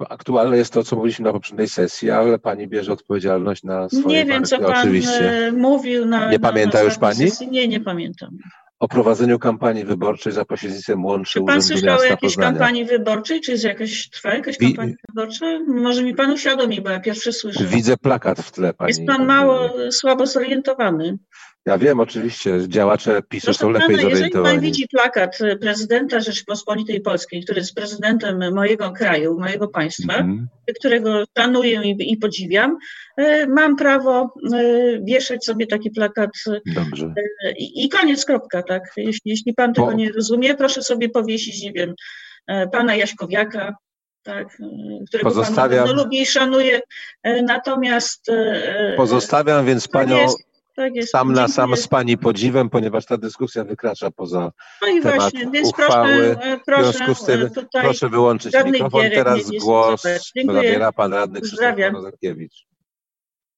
aktualne jest to, co mówiliśmy na poprzedniej sesji, ale pani bierze odpowiedzialność na swoje Nie wiem, co pan oczywiście. mówił Nie pamięta już pani? Sesji. Nie pamiętam. O prowadzeniu kampanii wyborczej za pośrednictwem łączy Czy pan Urzędu słyszał o Miasta jakiejś Poznania. kampanii wyborczej? Czy trwa jakaś kampania wyborcza? Może mi pan uświadomi, bo ja pierwszy słyszę. Widzę plakat w tle, pani. Jest pan słabo zorientowany. Ja wiem, oczywiście, działacze PiS-u są lepiej zorientowani. Jeżeli pan widzi plakat prezydenta Rzeczypospolitej Polskiej, który jest prezydentem mojego kraju, mojego państwa, którego szanuję i podziwiam, mam prawo wieszać sobie taki plakat. Dobrze. I koniec, kropka, tak? Jeśli pan tego nie rozumie, proszę sobie powiesić, nie wiem, pana Jaśkowiaka, tak, którego pan bardzo lubi i szanuje. Natomiast pozostawiam więc panią sam na sam z pani podziwem, ponieważ ta dyskusja wykracza poza temat właśnie, więc uchwały. W związku z tym proszę wyłączyć mikrofon. Teraz głos zabiera pan radny Krzysztof Rozarkiewicz.